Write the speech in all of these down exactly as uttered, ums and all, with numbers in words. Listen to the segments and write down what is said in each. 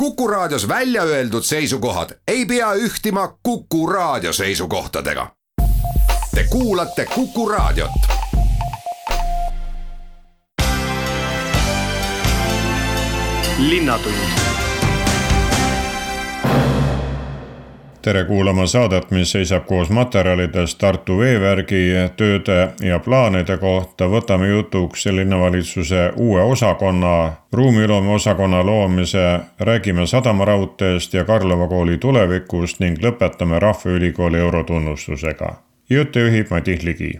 Kuku Raadios välja öeldud seisukohad ei pea ühtima Kuku Raadio seisukohtadega. Te kuulate Kuku Raadiot. Linnatund. Tere kuulama saadet, mis seisab koos materjalidest Tartu veevärgi tööde ja plaanide kohta. Võtame jutuks linnavalitsuse uue osakonna, ruumiloome osakonna loomise, räägime sadamaraudteest ja Karlova kooli tulevikust ning lõpetame Rahvaülikooli eurotunnustusega. Jutte juhib Madis Ligi.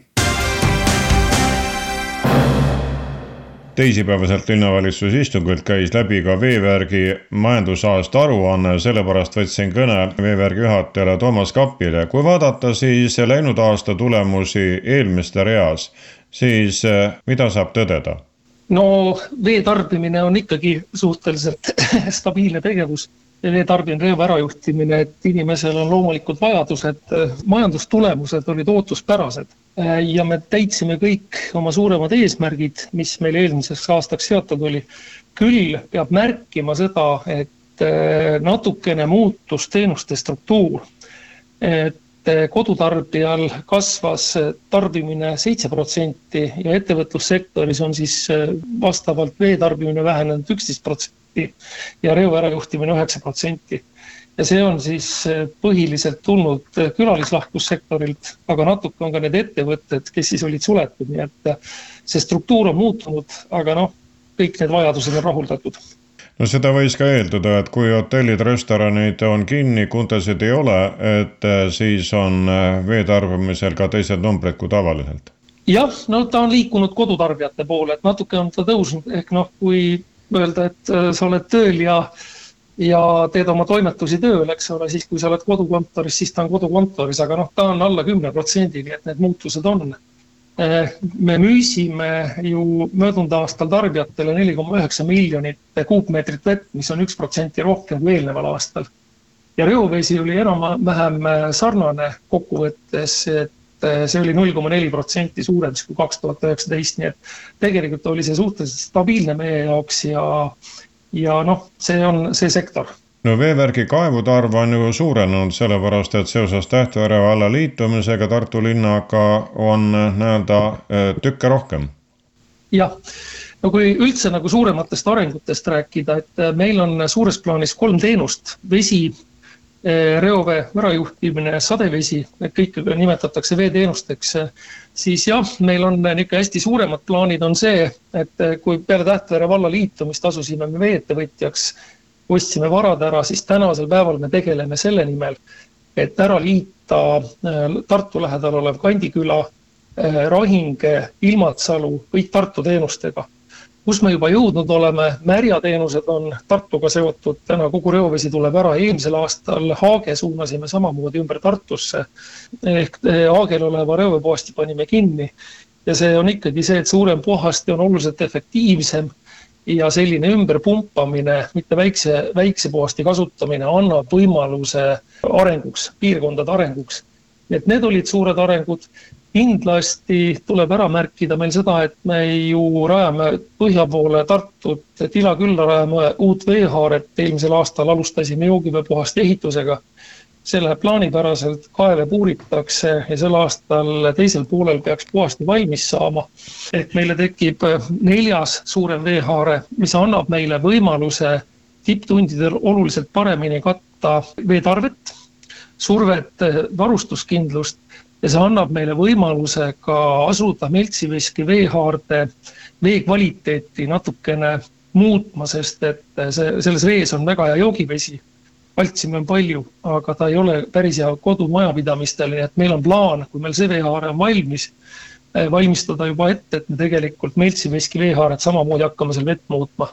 Teisipäevaselt linnavalitsuse istungilt käis läbi ka veevärgi majandusaasta aruanne, sellepärast võtsin kõne veevärgi juhatajale Toomas Kappile. Kui vaadata siis läinud aasta tulemusi eelmiste reas, siis mida saab tõdeda? No vee tarbimine on ikkagi suhteliselt stabiilne tegevus. Vee tarbimine, reov ärajuhtimine, et inimesel on loomulikud vajadused, majandustulemused olid ootuspärased. Ja me täitsime kõik oma suuremad eesmärgid, mis meil eelmiseks aastaks seatud oli. Küll peab märkima seda, et natukene muutus teenuste struktuur. Et kodutarbijal kasvas tarbimine seitse protsenti ja ettevõtlussektoris on siis vastavalt vee tarbimine vähenenud üksteist protsenti ja reo ärajuhtimine üheksa protsenti. Ja see on siis põhiliselt tulnud külalislahkussektorilt, aga natuke on ka need ettevõtted, kes siis olid suletud. Nii et see struktuur on muutunud, aga noh, kõik need vajadused on rahuldatud. No seda võis ka eelduda, et kui hotellid, restoranid on kinni, kuntasid ei ole, et siis on vee tarbimisel ka teised numbrid kui tavaliselt. Jah, no ta on liikunud kodutarbijate poole, et natuke on ta tõusnud, ehk noh, kui öelda, et sa oled tööl ja ja teed oma toimetusi tööl, eks ole, siis kui sa oled kodukontoris, siis ta on kodukontoris, aga noh, ta on alla kümne protsendi, nii et need muutused on. Me müüsime ju möödunud aastal tarbijatele neli koma üheksa miljonit kuupmeetrit vett, mis on üks protsenti rohkem kui eelneval aastal. Ja reovesi oli enam vähem sarnane kokkuvõttes, et see oli null koma neli protsenti suurem kui kaks tuhat üheksateist, nii et tegelikult oli see suhteliselt stabiilne meie jaoks ja Ja noh, see on see sektor. No veevärgi kaevutarv on ju suurenenud, sellepärast, et seoses Tähtvere valla liitumisega Tartu linnaga on näelda tükke rohkem. Jah, no kui üldse nagu suurematest arengutest rääkida, et meil on suures plaanis kolm teenust, vesi, reovee ärajuhtimine, sadevesi, kõik nimetatakse veeteenusteks, siis jah, meil on niisugune hästi suuremad plaanid on see, et kui peale Tähtvere valla liitumist asusime me veeettevõtjaks, ostsime varad ära, siis tänasel päeval me tegeleme selle nimel, et ära liita Tartu lähedal olev Kandiküla, Rahinge, Ilmatsalu, kõik Tartu teenustega. Kus me juba jõudnud oleme, märjateenused on Tartuga seotud, täna kogu reovesi tuleb ära, eelmisel aastal Haage suunasime samamoodi ümber Tartusse, ehk Haagel oleva reoveepuhasti panime kinni ja see on ikkagi see, et suurem puhasti on oluliselt efektiivsem ja selline ümberpumpamine, mitte väikse, väikse puhasti kasutamine annab võimaluse arenguks, piirkondade arenguks. Et need olid suured arengud. Kindlasti tuleb ära märkida meil seda, et me ju rajame põhja poole Tartut, et Ila külla rajame uut veehaaret, eelmisel aastal alustasime joogiveepuhasti ehitusega. Selle plaanipäraselt kaeve puuritakse ja sel aastal teisel poolel peaks puhasti valmis saama. Ehk meile tekib neljas suurem veehaare, mis annab meile võimaluse tipptundidel oluliselt paremini katta veetarvet, survet, varustuskindlust. Ja see annab meile võimaluse ka asuda Meltsiveski veehaarde vee kvaliteeti natukene muutma, sest et see, selles vees on väga hea joogivesi. Valtsime on palju, aga ta ei ole päris hea kodumajapidamistele, et meil on plaan, kui meil see veehaare on valmis, valmistada juba ette, et me tegelikult Meltsiveski veehaaret samamoodi hakkame seal vett muutma.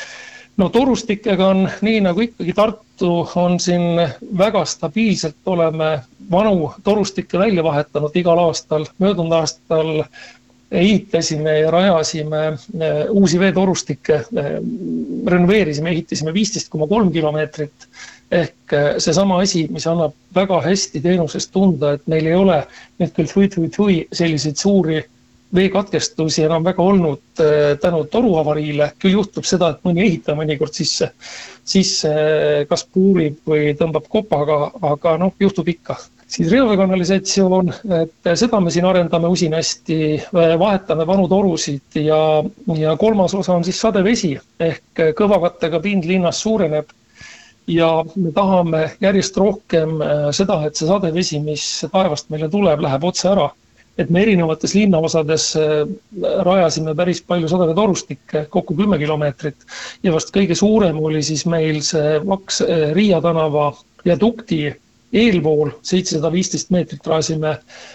No torustikega on nii nagu ikkagi Tartu on siin väga stabiilselt, oleme vanu torustikke välja vahetanud igal aastal. Möödunud aastal ehitasime ja rajasime uusi veetorustikke, renoveerisime, ehitasime viisteist koma kolm kilomeetrit. Ehk see sama asi, mis annab väga hästi teenusest tunda, et meil ei ole nüüd küll thui-thui-thui selliseid suuri veekatkestusi enam väga olnud tänu toruavariile. Küll juhtub seda, et mõni ehitaja mõnikord sisse, sisse kas puurib või tõmbab kopaga, aga noh, juhtub ikka. Siis reoveekanalisatsioon, et seda me siin arendame usinasti, vahetame vanu torusid ja, ja kolmas osa on siis sadevesi ehk kõvakattega pind linnas suureneb ja me tahame järjest rohkem seda, et see sadevesi, mis taevast meile tuleb, läheb otse ära. Et me erinevates linnaosades rajasime päris palju sadeveetorustikke, kokku kümme kilomeetrit ja vast kõige suurem oli siis meil see Vaks Riia tänava viadukti eelpool seitsesada viisteist meetrit rajasime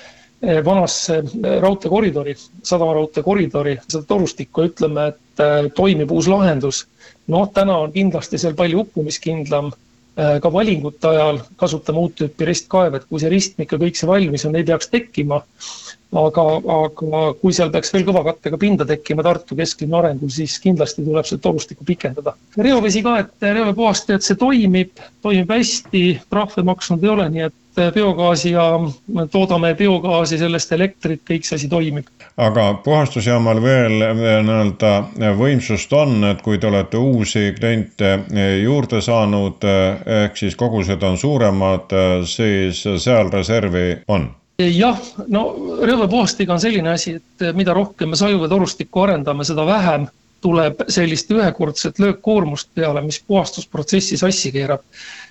vanasse raudteekoridori, sadamaraudtee koridori, seda torustikku ütleme, et toimib uus lahendus. Noh, täna on kindlasti seal palju uppumiskindlam, ka valingute ajal kasutame uut tüüpi ristkaev, et kui see ristmik ja kõik see valmis on, ei peaks tekkima, aga, aga kui seal peaks veel kõvakattega pinda tekkima Tartu kesklinna arengul, siis kindlasti tuleb see torustikku pikendada. Reovesi ka, et reoveepuhastajad, see toimib, toimib hästi, trahve maksnud ei ole, nii et biogaasi ja toodame biogaasi, sellest elektrit, kõik see asi toimib. Aga puhastusjaamal veel näelda võimsust on, et kui te olete uusi kliente juurde saanud, ehk siis kogused on suuremad, siis seal reservi on? Jah, no reoveepuhastiga on selline asi, et mida rohkem me sajuveetorustikku arendame, seda vähem tuleb sellist ühekordset löökkoormust peale, mis puhastusprotsessi sassi keerab.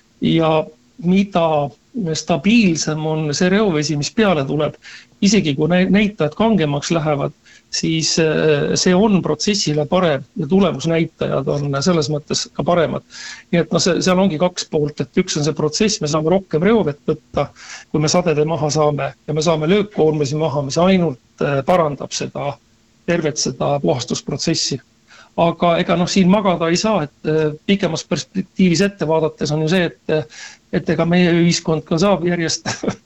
Ja mida stabiilsem on see reovesi, mis peale tuleb, isegi kui näitajad kangemaks lähevad, siis see on protsessile parem ja tulemusnäitajad on selles mõttes ka paremad. Nii et no see, seal ongi kaks poolt, et üks on see protsess, me saame rohkem reovet võtta, kui me sadede maha saame ja me saame löökkoormisi maha, mis ainult parandab seda, tervet seda puhastusprotsessi. Aga ega noh, siin magada ei saa, et pikemas perspektiivis ette vaadates on ju see, et, et ega meie ühiskond ka saab järjest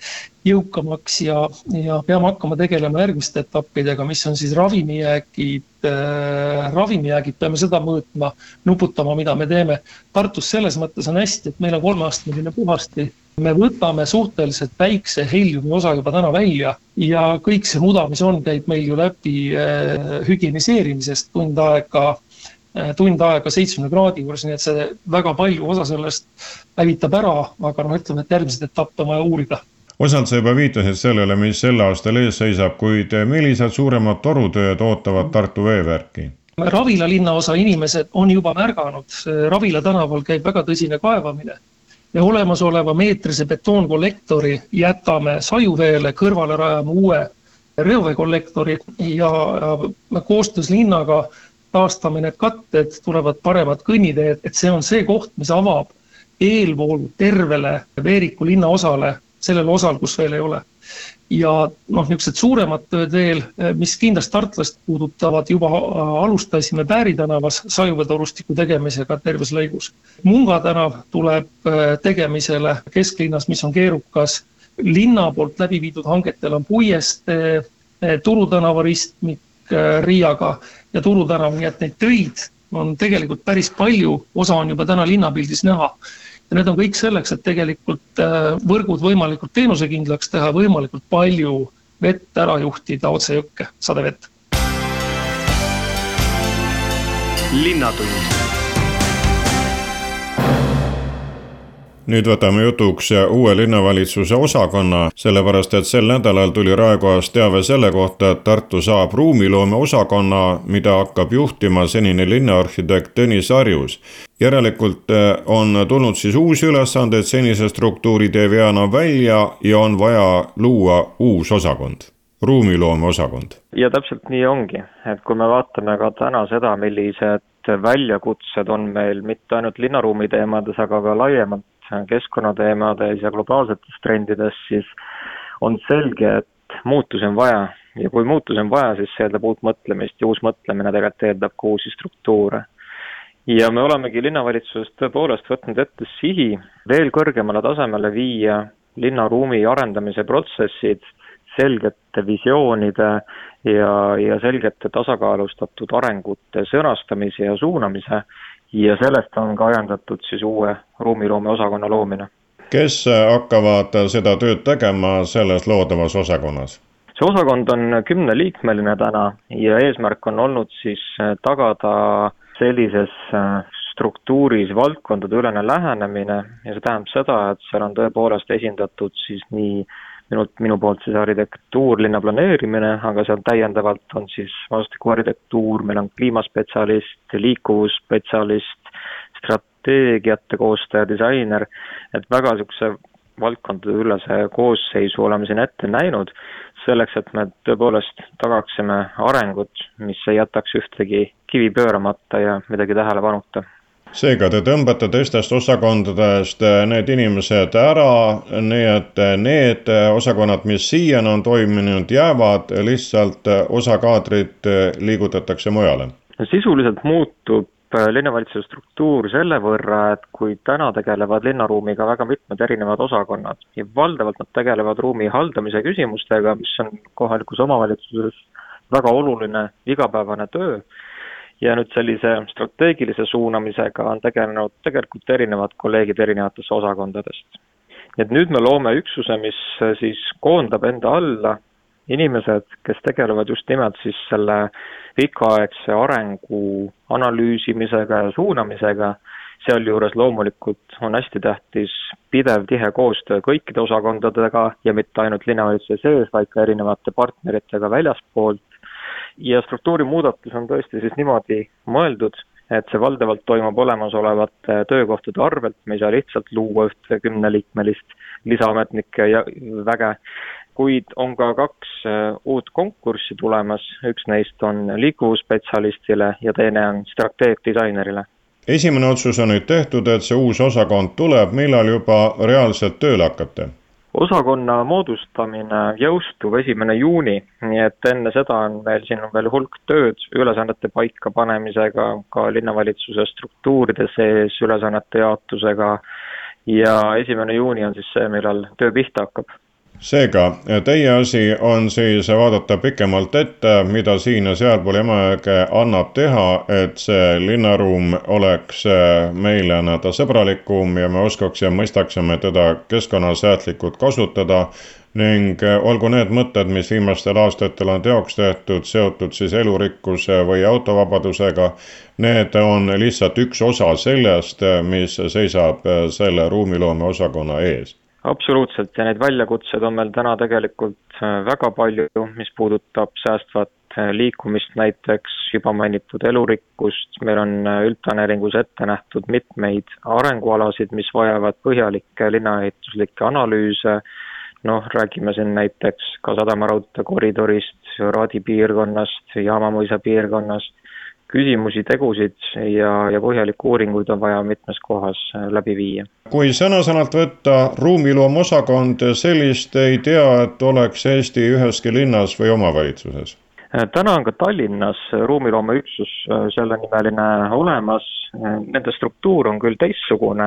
jõukamaks ja, ja peame hakkama tegelema järgmiste etappidega, mis on siis ravimijäägid, äh, ravimijäägid, peame seda mõõtma, nuputama, mida me teeme. Tartus selles mõttes on hästi, et meil on kolmeastmeline puhasti. Me võtame suhteliselt väikse heliumi osa juba täna välja ja kõik see muda, mis on, käib meil ju läbi äh, hügieniseerimisest tund aega, äh, tund aega seitsmekümne kraadi juures, nii et see väga palju osa sellest hävitab ära, aga noh, ütleme, et järgmised etappe on vaja uurida. Osalt sa juba viitasid sellele, mis selle aastal ees seisab, kuid millised suuremad torutööd ootavad Tartu veevärki? Ravila linnaosa inimesed on juba märganud, Ravila tänaval käib väga tõsine kaevamine. Ja olemasoleva meetrise betoonkollektori jätame sajuveele, kõrvale rajame uue reoveekollektori ja koostöös linnaga taastame need katted, tulevad paremad kõnniteed, et see on see koht, mis avab eelvoolu tervele Veeriku linna osale, sellel osal, kus veel ei ole. Ja noh, niisugused suuremad tööd veel, mis kindlasti tartlast puudutavad, juba alustasime Pääri tänavas sajuveetorustiku tegemisega terves lõigus. Munga tänav tuleb tegemisele kesklinnas, mis on keerukas. Linna poolt läbi viidud hangetel on Puieste, Turu tänava ristmik Riiaga ja Turu tänav, nii et neid töid on tegelikult päris palju, osa on juba täna linnapildis näha. Ja need on kõik selleks, et tegelikult võrgud võimalikult teenusekindlaks teha, võimalikult palju vett ära juhtida otse jõkke, sadevett. Linnatund. Nüüd võtame jutuks uue linnavalitsuse osakonna, sellepärast et sel nädalal tuli Raekojas teave selle kohta, et Tartu saab ruumiloome osakonna, mida hakkab juhtima senine linnaarhitekt Tõnis Arjus. Järelikult on tulnud siis uusi ülesanded, senise struktuuri teeb enam välja ja on vaja luua uus osakond, ruumiloome osakond. Ja täpselt nii ongi, et kui me vaatame ka täna seda, millised väljakutsed on meil mitte ainult linnaruumi teemades, aga ka laiemalt keskkonnateemades ja globaalsetes trendides, siis on selge, et muutusi on vaja. Ja kui muutusi on vaja, siis see eeldab uut mõtlemist ja uus mõtlemine tegelikult eeldab ka uusi struktuure. Ja me olemegi linnavalitsusest tõepoolest võtnud ette sihi veel kõrgemale tasemele viia linnaruumi arendamise protsessid selgete visioonide ja, ja selgete tasakaalustatud arengute sõnastamise ja suunamise ja sellest on ka ajendatud siis uue ruumiloome osakonna loomine. Kes hakkavad seda tööd tegema selles loodavas osakonnas? see osakond on kümneliikmeline täna ja eesmärk on olnud siis tagada sellises struktuuris valdkondade ülene lähenemine ja see tähendab seda, et seal on tõepoolest esindatud siis nii minu, minu poolt siis arhitektuur, linnaplaneerimine, aga seal täiendavalt on siis vastastiku arhitektuur, meil on kliimaspetsialist, liikuvusspetsialist, strateegiate koostaja, disainer, et väga niisuguse valdkondade ülese koosseisu oleme siin ette näinud, selleks, et me tõepoolest tagaksime arengut, mis ei jätaks ühtegi kivi pööramata ja midagi tähelepanuta. Seega te tõmbate teistest osakondadest need inimesed ära, nii et need osakonnad, mis siiani on toiminud, jäävad, lihtsalt osa kaadrit liigutatakse mujale? Sisuliselt muutub linnavalitsuse struktuur selle võrra, et kui täna tegelevad linnaruumiga väga mitmed erinevad osakonnad ja valdavalt nad tegelevad ruumi haldamise küsimustega, mis on kohalikus omavalitsuses väga oluline igapäevane töö ja nüüd sellise strateegilise suunamisega on tegelenud tegelikult erinevad kolleegid erinevatesse osakondadest. Et nüüd me loome üksuse, mis siis koondab enda alla inimesed, kes tegelevad just nimelt siis selle pikaaegse arengu analüüsimisega ja suunamisega, sealjuures loomulikult on hästi tähtis pidev tihe koostöö kõikide osakondadega ja mitte ainult linnavalitsuse sees, vaid ka erinevate partneritega väljaspoolt. Ja struktuuri muudatus on tõesti siis niimoodi mõeldud, et see valdavalt toimub olemasolevate töökohtade arvelt, me ei saa lihtsalt luua ühte kümneliikmelist lisaametnike ja väge, kuid on ka kaks uut konkurssi tulemas, üks neist on liikuvusspetsialistile ja teine on strateegdisainerile. Esimene otsus on nüüd tehtud, et see uus osakond tuleb, millal juba reaalselt tööle hakkate? Osakonna moodustamine jõustub esimene juuni, nii et enne seda on meil siin on veel hulk tööd ülesannete paika panemisega, ka linnavalitsuse struktuuride sees ülesannete jaotusega ja esimene juuni on siis see, millal töö pihta hakkab. Seega, teie asi on siis vaadata pikemalt ette, mida siin ja sealpool Emajõge annab teha, et see linnaruum oleks meile näida sõbralikum ja me oskaks ja mõistaksime teda keskkonnasäätlikult kasutada ning olgu need mõtted, mis viimastel aastatel on teoks tehtud, seotud siis elurikkuse või autovabadusega, need on lihtsalt üks osa sellest, mis seisab selle ruumiloome osakonna ees. Absoluutselt ja neid väljakutsed on meil täna tegelikult väga palju, mis puudutab säästvat liikumist, näiteks juba mainitud elurikkust, meil on üldplaneeringus ette nähtud mitmeid arengualasid, mis vajavad põhjalikke linnaehituslikke analüüse, noh, räägime siin näiteks ka Sadamaraudtee koridorist, Raadi piirkonnast, Jaamamõisa piirkonnast, küsimusi, tegusid ja, ja põhjalikke uuringuid on vaja mitmes kohas läbi viia. Kui sõna-sõnalt võtta ruumiloom osakond, sellist ei tea, et oleks Eesti üheski linnas või omavalitsuses? Täna on ka Tallinnas ruumiloome üksus selle nimeline olemas. Nende struktuur on küll teistsugune,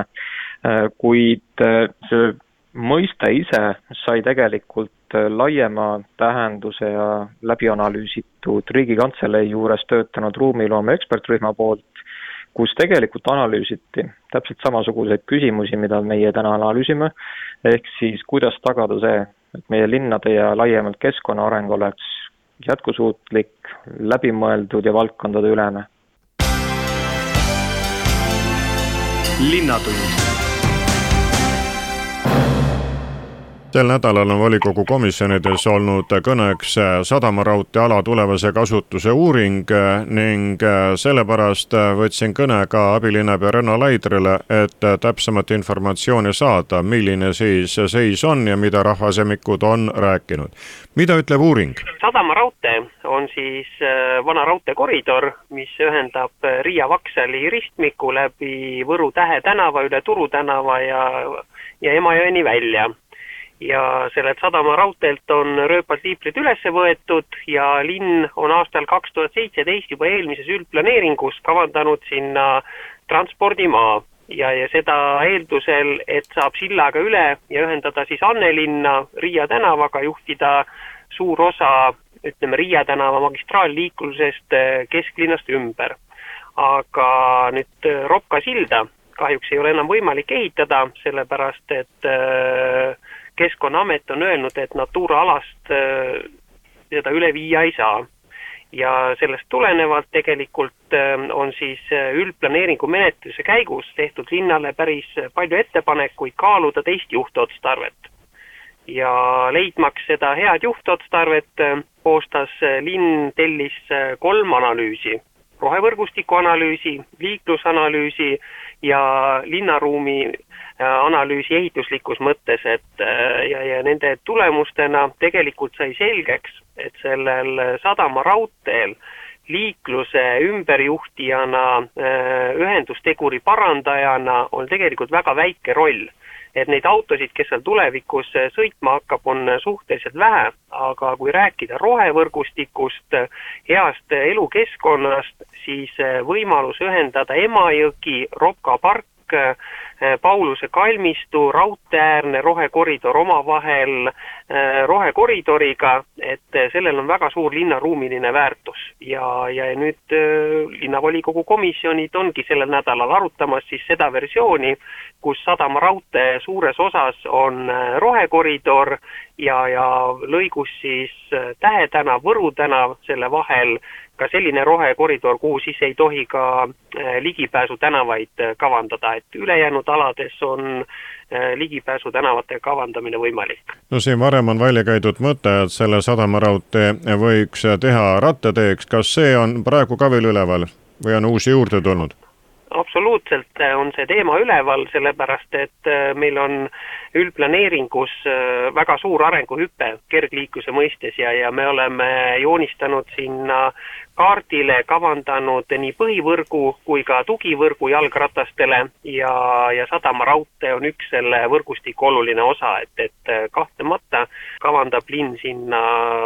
kuid see mõiste ise sai tegelikult laiema tähenduse ja läbianalüüsitud Riigikantselei juures töötanud ruumiloome ekspertrühma poolt, kus tegelikult analüüsiti täpselt samasuguseid küsimusi, mida meie täna analüüsime, ehk siis kuidas tagada see, et meie linnade ja laiemalt keskkonna areng oleks jätkusuutlik, läbimõeldud ja valdkondade ülene. Linnatund. Sel nädalal on volikogu komisjonides olnud kõneks Sadamaraudtee ala tulevase kasutuse uuring ning sellepärast võtsin kõne ka abilinnapea Renno Laidrile, et täpsemat informatsiooni saada, milline siis seis on ja mida rahvasemikud on rääkinud. Mida ütleb uuring? Sadamaraudtee on siis vana raudteekoridor, mis ühendab Riia Vaksali ristmiku läbi Võru Tähe tänava, üle Turu tänava ja, ja Emajõeni välja. Ja sellelt Sadamaraudteelt on rööpad liiprid üles võetud ja linn on aastal kaks tuhat seitseteist juba eelmises üldplaneeringus kavandanud sinna transpordimaa ja, ja seda eeldusel, et saab sillaga üle ja ühendada siis Annelinna Riia tänavaga, juhtida suur osa, ütleme, Riia tänava magistraalliiklusest kesklinnast ümber. Aga nüüd Ropka silda kahjuks ei ole enam võimalik ehitada, sellepärast et Keskkonnaamet on öelnud, et Natura alast seda üle viia ei saa. Ja sellest tulenevalt tegelikult on siis üldplaneeringu menetluse käigus tehtud linnale päris palju ettepanekuid kaaluda teist juhtotstarvet. Ja leidmaks seda head juhtotstarvet koostas linn tellis kolm analüüsi. Rohevõrgustiku analüüsi, liiklusanalüüsi ja linnaruumi analüüsi ehituslikus mõttes, et ja, ja nende tulemustena tegelikult sai selgeks, et sellel sadama raudteel liikluse ümberjuhtijana, ühendusteguri parandajana on tegelikult väga väike roll. Et neid autosid, kes seal tulevikus sõitma hakkab, on suhteliselt vähe, aga kui rääkida rohevõrgustikust, heast elukeskkonnast, siis võimalus ühendada Emajõgi, Ropka park, Pauluse kalmistu, raudteäärne rohekoridor omavahel rohekoridoriga, et sellel on väga suur linnaruumiline väärtus. Ja, ja nüüd linnavolikogu komisjonid ongi sellel nädalal arutamas siis seda versiooni, kus sadama raudtee suures osas on rohekoridor ja, ja lõigus siis Tähe tänav, Võru tänav selle vahel ka selline rohekoridor, kuhu siis ei tohi ka ligipääsu tänavaid kavandada, et ülejäänud alades on ligipääsu tänavate kavandamine võimalik. No siin varem on välja käidud mõte, et selle sadamaraudtee võiks teha rattateeks. Kas see on praegu ka veel üleval või on uusi juurde tulnud? Absoluutselt on see teema üleval, sellepärast, et meil on üldplaneeringus väga suur arenguhüpe kergliikluse mõistes ja, ja me oleme joonistanud sinna kaardile, kavandanud nii põhivõrgu kui ka tugivõrgu jalgratastele ja, ja sadama raudtee on üks selle võrgustiku oluline osa, et, et kahtlemata kavandab linn sinna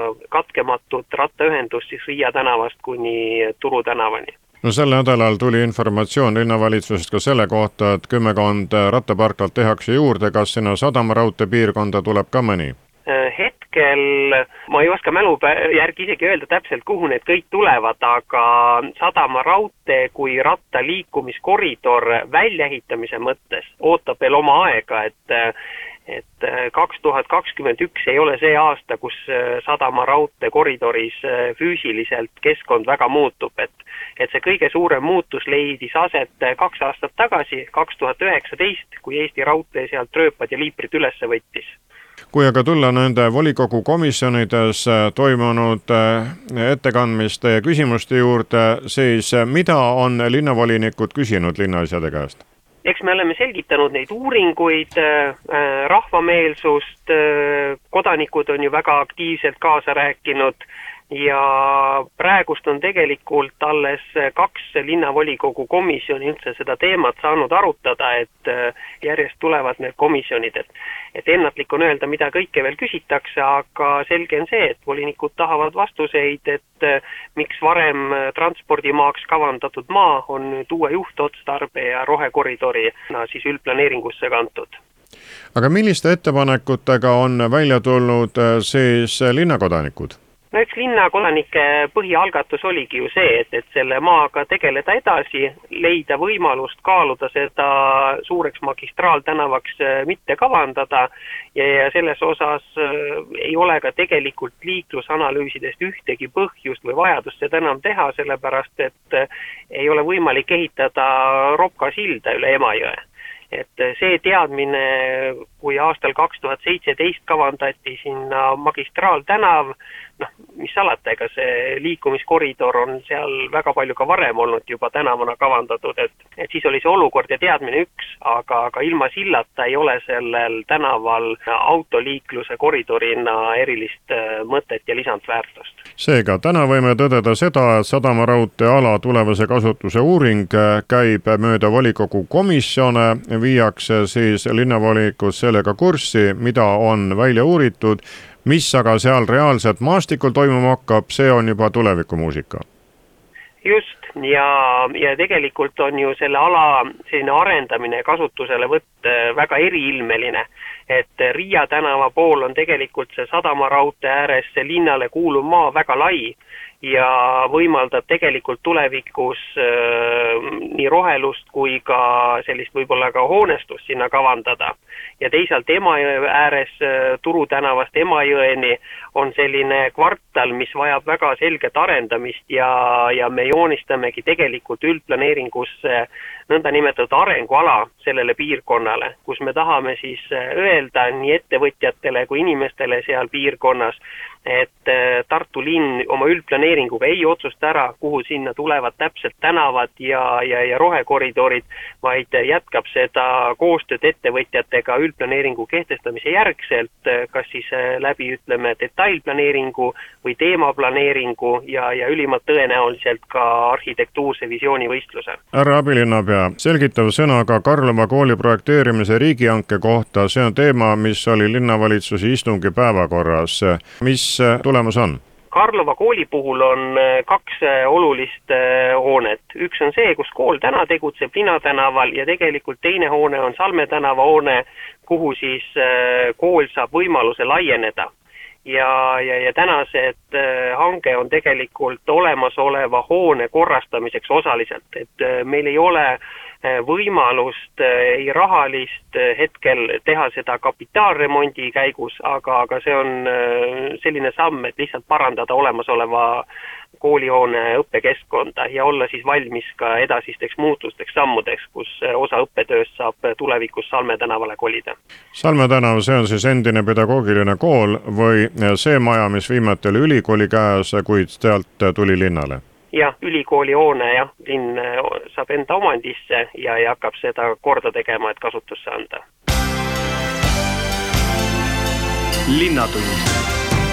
katkematut rattaühendust siis Riia tänavast kuni Turu tänavani. No sel nädalal tuli informatsioon linnavalitsusest ka selle kohta, et kümmekond rattaparklat tehakse juurde, kas sinna sadama raudtee piirkonda tuleb ka mõni? Hetkel ma ei oska mälu järgi isegi öelda täpselt, kuhu need kõik tulevad, aga sadama raudtee kui ratta liikumiskoridor väljaehitamise mõttes ootab veel oma aega, et et kaks tuhat kakskümmend üks ei ole see aasta, kus sadama raudtee koridoris füüsiliselt keskkond väga muutub, et, et see kõige suurem muutus leidis aset kaks aastat tagasi, kaks tuhat üheksateist, kui Eesti Raudtee sealt rööpad ja liiprid üles võttis. Kui aga tulla nende volikogu komisjonides toimunud ettekandmiste ja küsimuste juurde, siis mida on linnavolinikud küsinud linnaasjade käest? Eks me oleme selgitanud neid uuringuid, rahvameelsust, kodanikud on ju väga aktiivselt kaasa rääkinud ja praegust on tegelikult alles kaks linnavolikogu komisjoni üldse seda teemat saanud arutada, et järjest tulevad need komisjonid, et, et ennatlik on öelda, mida kõike veel küsitakse, aga selge on see, et volinikud tahavad vastuseid, et miks varem transpordimaaks kavandatud maa on nüüd uue juhtotstarbe ja rohekoridori siis üldplaneeringusse kantud. Aga milliste ettepanekutega on välja tulnud siis linnakodanikud? No üks linnakodanike põhialgatus oligi ju see, et, et selle maaga tegeleda edasi, leida võimalust kaaluda seda suureks magistraaltänavaks mitte kavandada ja, ja selles osas ei ole ka tegelikult liiklusanalüüsidest ühtegi põhjust või vajadust seda enam teha, sellepärast et ei ole võimalik ehitada Ropka silda üle Emajõe. Et see teadmine, kui aastal kaks tuhat seitseteist kavandati sinna magistraaltänav, noh, mis alata, ega see liikumiskoridor on seal väga palju ka varem olnud juba tänavana kavandatud, et, et siis oli see olukord ja teadmine üks, aga, aga ilma sillata ei ole sellel tänaval autoliikluse koridorina erilist mõtet ja lisandväärtust. Seega, täna võime tõdeda seda, et sadama raudtee ala tulevase kasutuse uuring käib mööda volikogu komisjone, viiakse siis linnavolinikus sellega kurssi, mida on välja uuritud, mis aga seal reaalselt maastikul toimuma hakkab, see on juba tulevikumuusika. Just, ja, ja tegelikult on ju selle ala selline arendamine kasutusele võtt väga eriilmeline, et Riia tänava pool on tegelikult see sadama raudtee ääres see linnale kuuluv maa väga lai ja võimaldab tegelikult tulevikus nii rohelust kui ka sellist võib-olla ka hoonestust sinna kavandada. Ja teisalt Emajõe ääres Turu tänavast Emajõeni on selline kvartal, mis vajab väga selget arendamist ja, ja me joonistamegi tegelikult üldplaneeringusse nõnda nimetatud arenguala sellele piirkonnale, kus me tahame siis öelda nii ettevõtjatele kui inimestele seal piirkonnas, et Tartu linn oma üldplaneeringuga ei otsusta ära, kuhu sinna tulevad täpselt tänavad ja, ja, ja rohekoridorid, vaid jätkab seda koostööd ettevõtjatega üldplaneeringu kehtestamise järgselt, kas siis läbi ütleme detailplaneeringu või teemaplaneeringu ja, ja ülimalt tõenäoliselt ka arhitektuurse visioonivõistluse. Härra abilinnapea, selgitav sõna ka Karlova kooli projekteerimise riigihanke kohta, see on teema, mis oli linnavalitsuse istungi päevakorras. Mis tulemus on? Karlova kooli puhul on kaks olulist hoonet. Üks on see, kus kool täna tegutseb Linna tänaval ja tegelikult teine hoone on Salme tänava hoone, kuhu siis kool saab võimaluse laieneda. Ja, ja, ja tänased hange on tegelikult olemasoleva hoone korrastamiseks osaliselt, et meil ei ole võimalust ei rahalist hetkel teha seda kapitaalremondi käigus, aga, aga see on selline samm, et lihtsalt parandada olemasoleva koolihoone õppekeskkonda ja olla siis valmis ka edasisteks muutusteks sammudeks, kus osa õppetööst saab tulevikus Salme tänavale kolida. Salme tänav, see on siis endine pedagoogiline kool või see maja, mis viimati oli ülikooli käes, kuid sealt tuli linnale? Jah, ülikooli hoone, jah, linn saab enda omandisse ja, ja hakkab seda korda tegema, et kasutusse anda. Linnatund.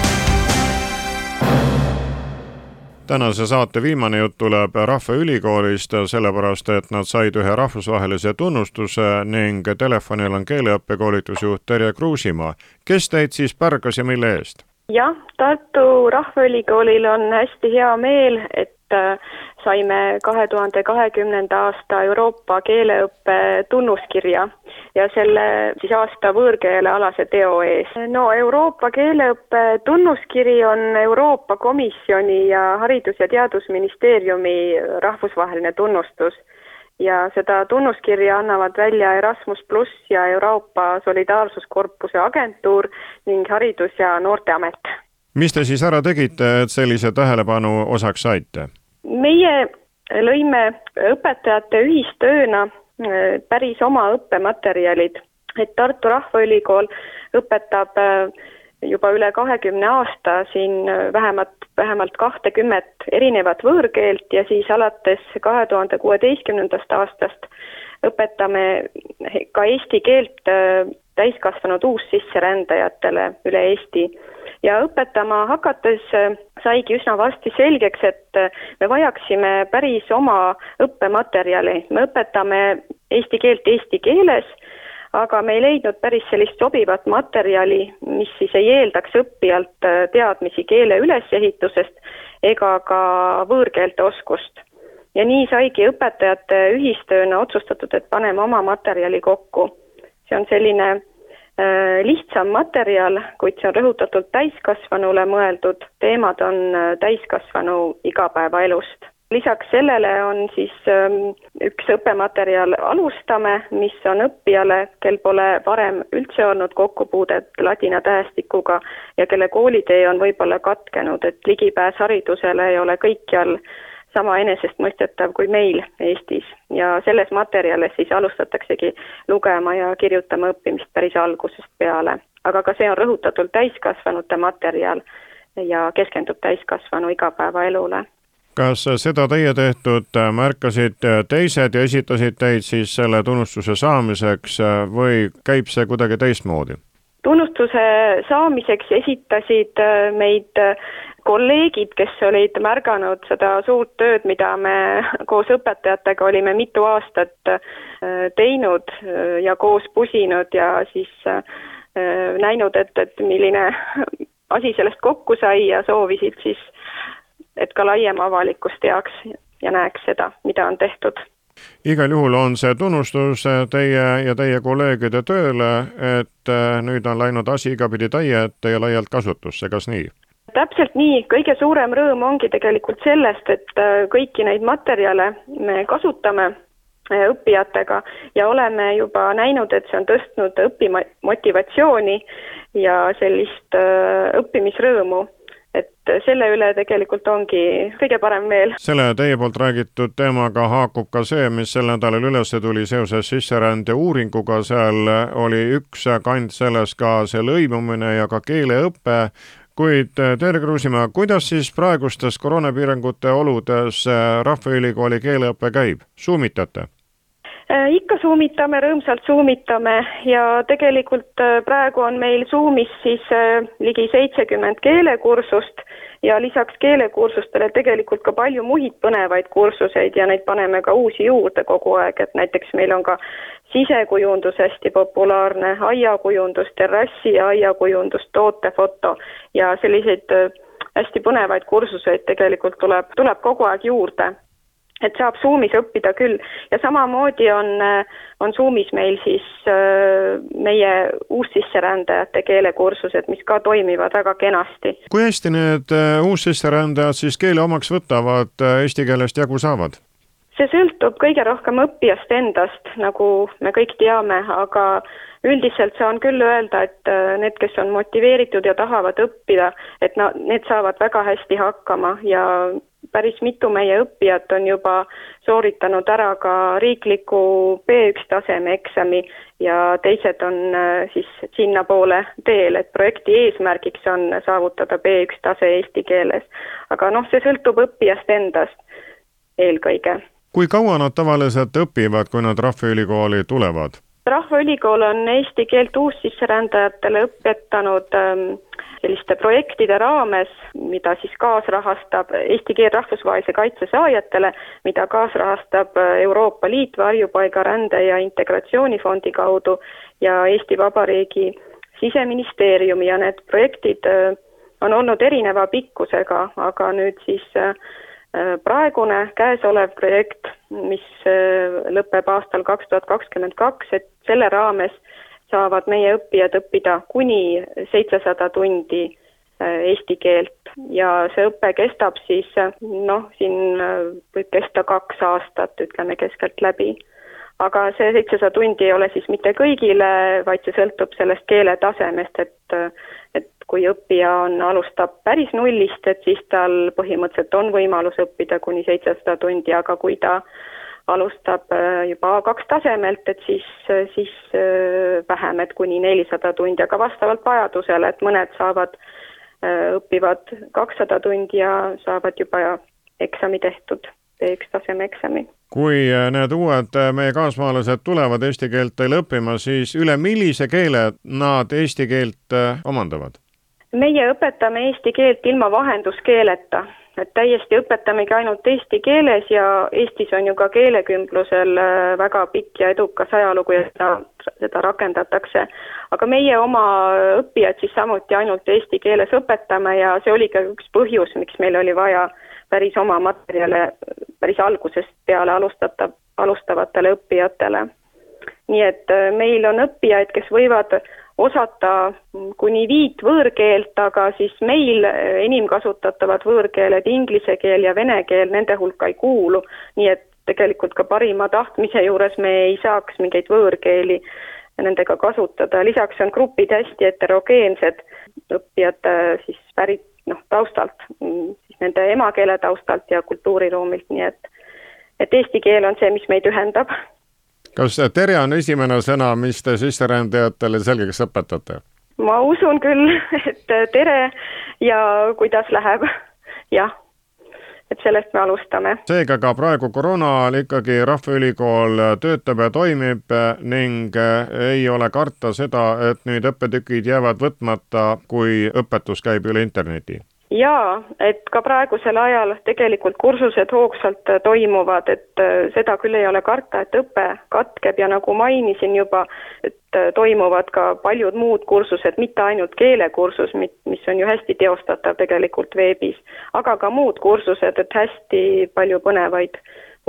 Tänase saate viimane jutt tuleb Rahvaülikoolist, sellepärast, et nad said ühe rahvusvahelise tunnustuse ning telefonil on keeleõppekoolitusjuht Terje Kruusimaa. Kes teid siis pärgas ja mille eest? Jah, Tartu Rahvaülikoolil on hästi hea meel, et saime kahe tuhande kahekümnenda aasta Euroopa keeleõppe tunnuskirja ja selle siis aasta võõrkeele alase teo ees. No Euroopa keeleõppe tunnuskiri on Euroopa Komisjoni ja Haridus- ja Teadusministeeriumi rahvusvaheline tunnustus ja seda tunnuskirja annavad välja Erasmus plus ja Euroopa Solidaarsuskorpuse agentuur ning Haridus- ja Noorteamet. Mis te siis ära tegite, et sellise tähelepanu osaks saite? Meie lõime õpetajate ühistööna päris oma õppematerjalid, et Tartu Rahvaülikool õpetab juba üle kahekümne aasta siin vähemalt, vähemalt kahtekümmet erinevat võõrkeelt ja siis alates kahe tuhande kuueteistkümnendast aastast õpetame ka eesti keelt täiskasvanud uussisserändajatele üle Eesti. Ja õpetama hakates saigi üsna varsti selgeks, et me vajaksime päris oma õppematerjali. Me õpetame eesti keelt eesti keeles, aga me ei leidnud päris sellist sobivat materjali, mis siis ei eeldaks õppijalt teadmisi keele ülesehitusest ega ka võõrkeelte oskust. Ja nii saigi õpetajate ühistööna otsustatud, et paneme oma materjali kokku. See on selline lihtsam materjal, kuid see on rõhutatult täiskasvanule mõeldud. Teemad on täiskasvanu igapäevaelust. Lisaks sellele on siis üks õppematerjal Alustame, mis on õppijale, kel pole varem üldse olnud kokkupuudet ladina tähestikuga ja kelle koolitee on võib-olla katkenud, et ligipääs haridusele ei ole kõikjal sama enesestmõistetav kui meil Eestis ja selles materjales siis alustataksegi lugema ja kirjutama õppimist päris algusest peale. Aga ka see on rõhutatult täiskasvanute materjal ja keskendub täiskasvanu igapäevaelule. Kas seda teie tehtud märkasid teised ja esitasid teid siis selle tunnustuse saamiseks või käib see kuidagi teistmoodi? Tunnustuse saamiseks esitasid meid kolleegid, kes olid märganud seda suurt tööd, mida me koos õpetajatega olime mitu aastat teinud ja koos pusinud ja siis näinud, et, et milline asi sellest kokku sai ja soovisid siis, et ka laiem avalikus teaks ja näeks seda, mida on tehtud. Igal juhul on see tunnustus teie ja teie kolleegide tööle, et nüüd on läinud asi igapidi täie ette ja laialt kasutusse, kas nii? täpselt nii, kõige suurem rõõm ongi tegelikult sellest, et kõiki neid materjale me kasutame õppijatega ja oleme juba näinud, et see on tõstnud õpimotivatsiooni ja sellist õppimisrõõmu. Et selle üle tegelikult ongi kõige parem meel. Selle teie poolt räägitud teemaga haakub ka see, mis sel nädalal üles tuli seoses sisserände uuringuga. Seal oli üks kand selles ka see lõimumine ja ka keeleõppe. Kuid Terje Kruusimäe, kuidas siis praegustes koroonapiirangute oludes Rahvaülikooli keeleõppe käib? Suumitate? Ikka suumitame, rõõmsalt suumitame ja tegelikult praegu on meil Zoomis siis ligi seitsekümmend keelekursust ja lisaks keelekursustele tegelikult ka palju muid põnevaid kursuseid ja neid paneme ka uusi juurde kogu aeg, et näiteks meil on ka sisekujundus hästi populaarne, aiakujundus, terrassi ja aiakujundus, tootefoto ja selliseid hästi põnevaid kursuseid tegelikult tuleb, tuleb kogu aeg juurde. Et saab Zoomis õppida küll ja samamoodi on, on Zoomis meil siis meie uussisserändajate keelekursused, mis ka toimivad väga kenasti. Kui hästi need uussisserändajad siis keele omaks võtavad, eesti keelest jagu saavad? See sõltub kõige rohkem õppijast endast, nagu me kõik teame, aga üldiselt saan küll öelda, et need, kes on motiveeritud ja tahavad õppida, et need saavad väga hästi hakkama ja päris mitu meie õppijat on juba sooritanud ära ka riikliku B üks taseme eksami ja teised on siis sinna poole teel, et projekti eesmärgiks on saavutada B üks tase eesti keeles. Aga noh, see sõltub õppijast endast eelkõige. Kui kaua nad tavaliselt õpivad, kui nad Rahvaülikooli tulevad? Rahvaülikool on eesti keelt uussisserändajatele õpetanud selliste projektide raames, mida siis kaasrahastab Eesti keel rahvusvahelise kaitse saajatele, mida kaasrahastab Euroopa Liit varjupaiga rände ja integratsioonifondi kaudu ja Eesti Vabariigi siseministeeriumi ja need projektid on olnud erineva pikkusega, aga nüüd siis praegune käesolev projekt, mis lõpeb aastal kaks tuhat kakskümmend kaks, et selle raames saavad meie õppijad õppida kuni seitsesada tundi eesti keelt ja see õpe kestab siis, noh, siin võib kesta kaks aastat, ütleme keskelt läbi. Aga see seitsesada tundi ei ole siis mitte kõigile, vaid see sõltub sellest keele tasemest, et, et kui õppija on, alustab päris nullist, et siis tal põhimõtteliselt on võimalus õppida kuni seitsesada tundi, aga kui ta alustab juba A kaks tasemelt, et siis, siis vähem, et kuni nelisada tundi, aga vastavalt vajadusele, et mõned saavad, õpivad kakssada tundi ja saavad juba eksami tehtud, B üks taseme eksami. Kui need uued meie kaasmaalased tulevad eesti keelt teile õppima, siis üle millise keele nad eesti keelt omandavad? Meie õpetame eesti keelt ilma vahenduskeeleta, et täiesti õpetamegi ainult eesti keeles ja Eestis on ju ka keelekümblusel väga pikk ja edukas ajalugu ja seda, seda rakendatakse. Aga meie oma õppijad siis samuti ainult eesti keeles õpetame ja see oli ka üks põhjus, miks meil oli vaja päris oma materjale päris algusest peale alustata, alustavatele õppijatele. Nii et meil on õppijaid, kes võivad osata kuni viit võõrkeelt, aga siis meil enim kasutatavad võõrkeeled, inglise keel ja vene keel, nende hulka ei kuulu. Nii et tegelikult ka parima tahtmise juures me ei saaks mingeid võõrkeeli nendega kasutada. Lisaks on grupid hästi heterogeensed õppijad siis pärit noh, taustalt, siis nende emakeele taustalt ja kultuuriruumilt, nii et, et eesti keel on see, mis meid ühendab. Kas tere on esimene sõna, mis te sisserändajatele selgeks õpetate? Ma usun küll, et tere ja kuidas läheb, jah, et sellest me alustame. Seega ka praegu koroonal ikkagi Rahvaülikool töötab ja toimib ning ei ole karta seda, et nüüd õppetükid jäävad võtmata, kui õpetus käib üle interneti. Jaa, et ka praegusel ajal tegelikult kursused hoogsalt toimuvad, et seda küll ei ole karta, et õpe katkeb ja nagu mainisin juba, et toimuvad ka paljud muud kursused, mitte ainult keelekursus, mis on ju hästi teostatav tegelikult veebis, aga ka muud kursused, et hästi palju põnevaid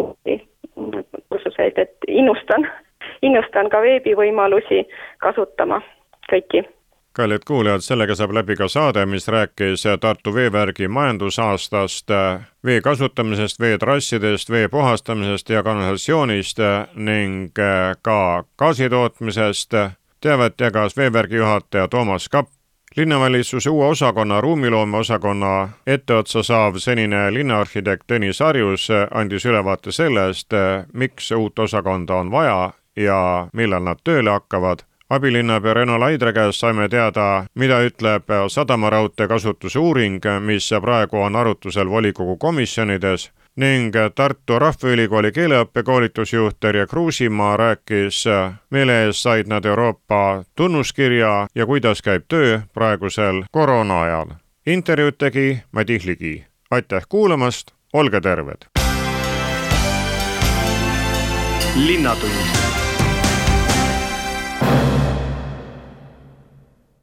kursuseid, et innustan, innustan ka veebivõimalusi kasutama kõiki. Kallid kuulajad, sellega saab läbi ka saade, mis rääkis Tartu veevärgi majandusaastast, vee kasutamisest, veetrassidest, vee puhastamisest ja kanalisatsioonist ning ka gaasitootmisest. Teavet jagas veevärgi juhataja Toomas Kapp. Linnavalitsuse uue osakonna ruumiloome osakonna etteotsa saav senine linnaarhitekt Tõnis Arjus andis ülevaate sellest, miks uut osakonda on vaja ja millal nad tööle hakkavad. Abilinnapea Reno Laidre käest saime teada, mida ütleb sadamaraudtee kasutuse uuring, mis praegu on arutusel volikogu komisjonides, ning Tartu Rahvaülikooli keeleõppekoolitusjuht Terje Kruusimaa rääkis, mille ees said nad Euroopa tunnuskirja ja kuidas käib töö praegusel koroona ajal. Intervjuud tegi Madis Ligi. Aitäh kuulamast, olge terved! Linnatund